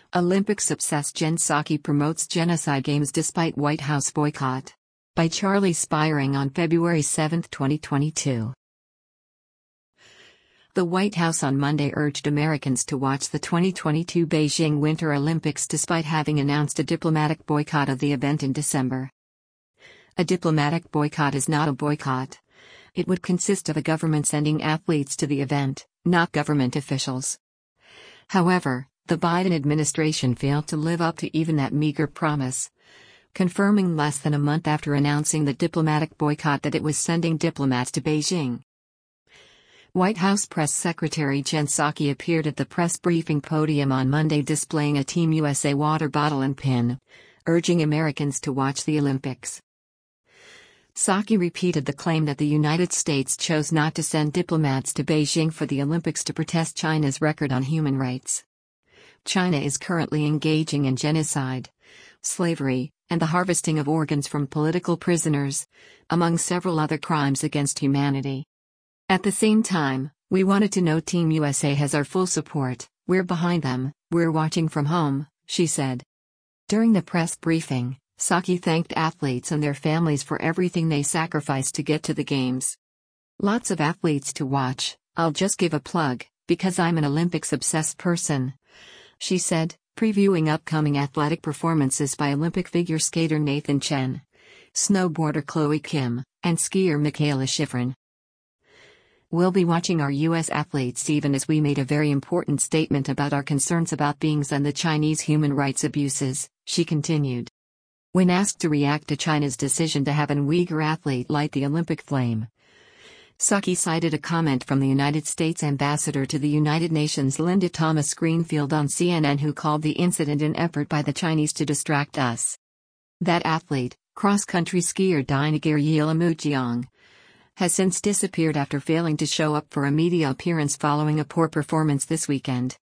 Olympics-obsessed Jen Psaki promotes genocide games despite White House boycott. By Charlie Spiring on February 7, 2022. The White House on Monday urged Americans to watch the 2022 Beijing Winter Olympics despite having announced a diplomatic boycott of the event in December. A diplomatic boycott is not a boycott. It would consist of a government sending athletes to the event, not government officials. However, the Biden administration failed to live up to even that meager promise, confirming less than a month after announcing the diplomatic boycott that it was sending diplomats to Beijing. White House Press Secretary Jen Psaki appeared at the press briefing podium on Monday displaying a Team USA water bottle and pin, urging Americans to watch the Olympics. Psaki repeated the claim that the United States chose not to send diplomats to Beijing for the Olympics to protest China's record on human rights. China is currently engaging in genocide, slavery, and the harvesting of organs from political prisoners, among several other crimes against humanity. At the same time, we wanted to know Team USA has our full support, we're behind them, we're watching from home, she said. During the press briefing, Psaki thanked athletes and their families for everything they sacrificed to get to the Games. Lots of athletes to watch, I'll just give a plug, because I'm an Olympics-obsessed person, she said, previewing upcoming athletic performances by Olympic figure skater Nathan Chen, snowboarder Chloe Kim, and skier Mikaela Shiffrin. We'll be watching our U.S. athletes even as we made a very important statement about our concerns about beings and the Chinese human rights abuses, she continued. When asked to react to China's decision to have an Uyghur athlete light the Olympic flame, Psaki cited a comment from the United States ambassador to the United Nations Linda Thomas-Greenfield on CNN who called the incident an effort by the Chinese to distract us. That athlete, cross-country skier Dinagar Yeolamujiang, has since disappeared after failing to show up for a media appearance following a poor performance this weekend.